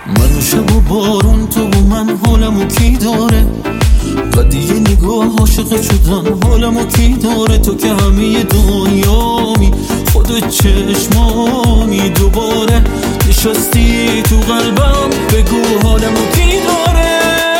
من و شب و بارون، تو و من، حالمو کی داره؟ قدیه نگاه عاشق شدن حالمو کی داره؟ تو که همه دنیامی، خودت چشمامی، دوباره نشستی تو قلبم، بگو حالمو کی داره؟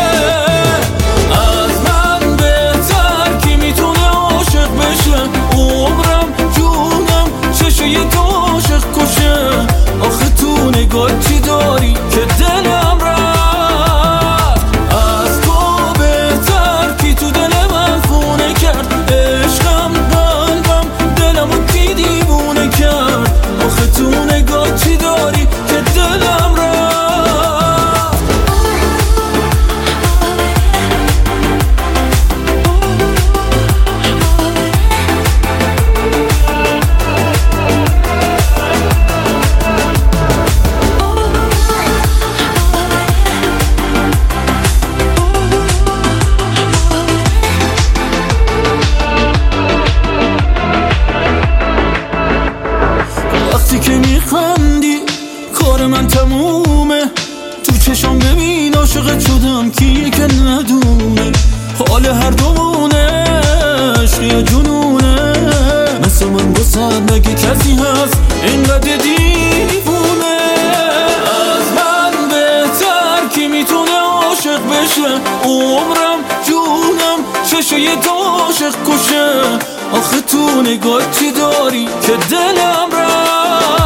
از من بهتر کی میتونه عاشق بشه؟ عمرم جونم چشه یه تو عاشق کشه؟ آخه تو نگاه چی داری که دلم رفت؟ از تو بهتر کی تو دل من خونه کرد؟ عشقم، قلبم، دلمو کی دیوونه کرد؟ آخه تو نگاه چی داری که دلم رفت؟ وقتی که میخندی کار من تمومه، تو چشم ببین عاشقت شدم کیه که ندونه؟ حال هر دومونه، عشق یا جنونه؟ مثل من بسن مگه کسی هست اینقدر دیوونه؟ از من بهتر کی میتونه عاشق بشه؟ عمرم جونم چشه یه تو عاشق کشه؟ آخه تو نگاه چی داری که دلم رفت؟